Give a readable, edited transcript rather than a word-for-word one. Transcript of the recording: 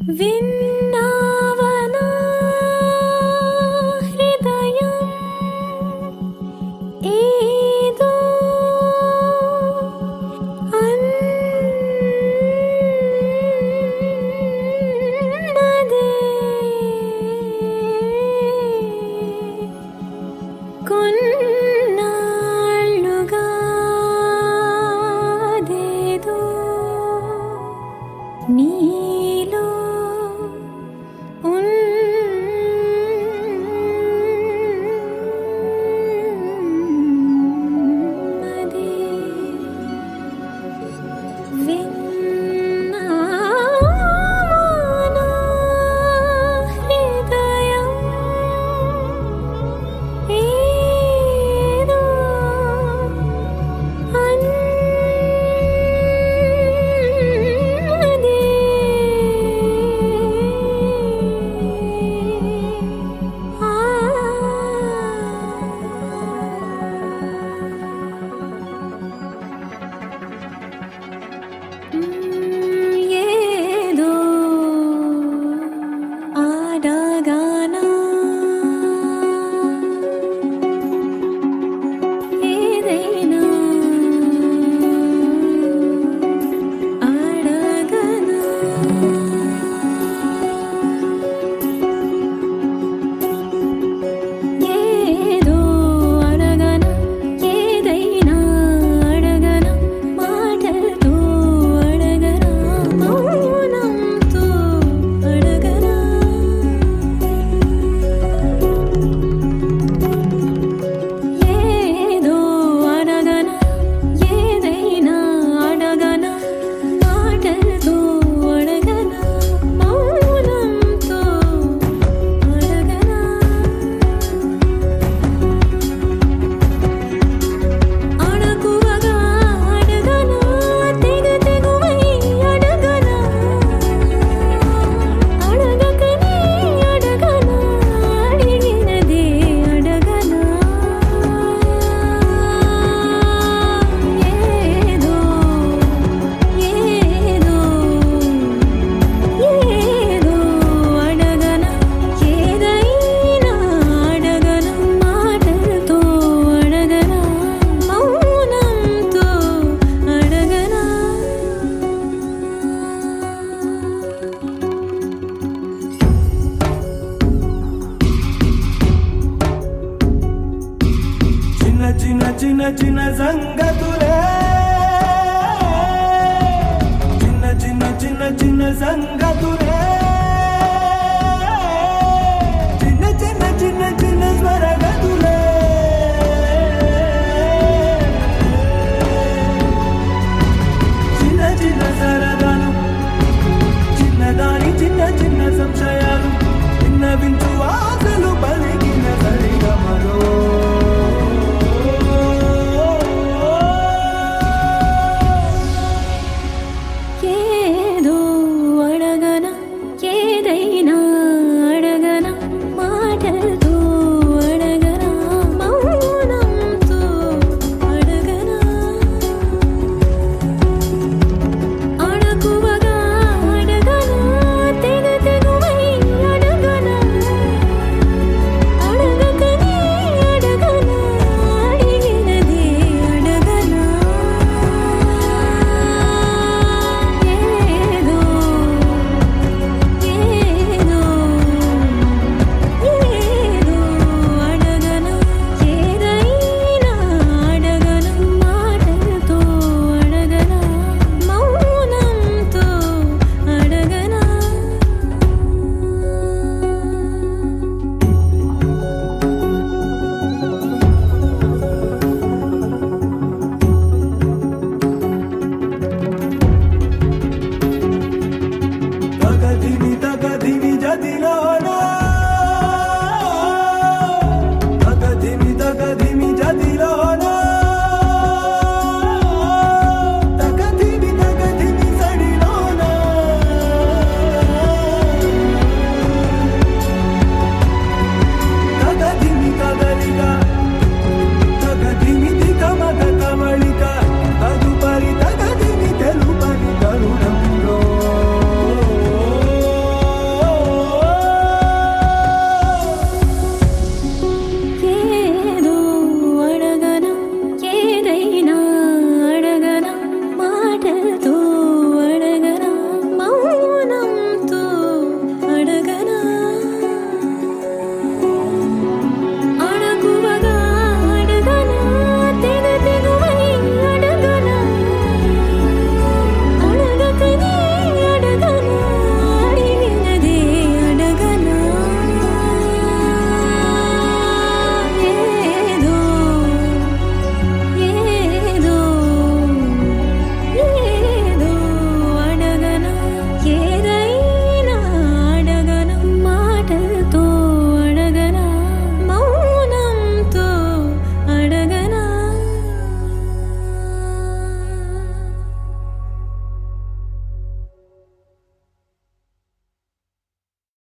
విన్నావనా హృదయం ఏదో అన్నదే కొన్నాళ్ళుగా దేదో నీలో ఉన్నది విన్నావనా హృదయం ఏదో అన్నది ఏదో ఆడగానా ఏదైనా అడగనా ఏదో అడగనా ఏదైనా అడగనా మాటలతో అడగనా మౌనంతో అడగనా ఏదో అడగనా ఏదైనా అడగనా మాటలతో అడగనా మౌనంతో అడగనా అణకువగా అడగనా తెగ తెగువై అడగనా అడగకనే అడగనా అడిగినదే అడగనా ఏదో ఏదో ఏదో అడగనా ఏదైనా అడగనా మాటలతో అడగనా మౌనంతో అడగనా చిన్న చిన్న చిన్న చిన్న సంగతులే చిన్న చిన్న చిన్న చిన్న సంగతులే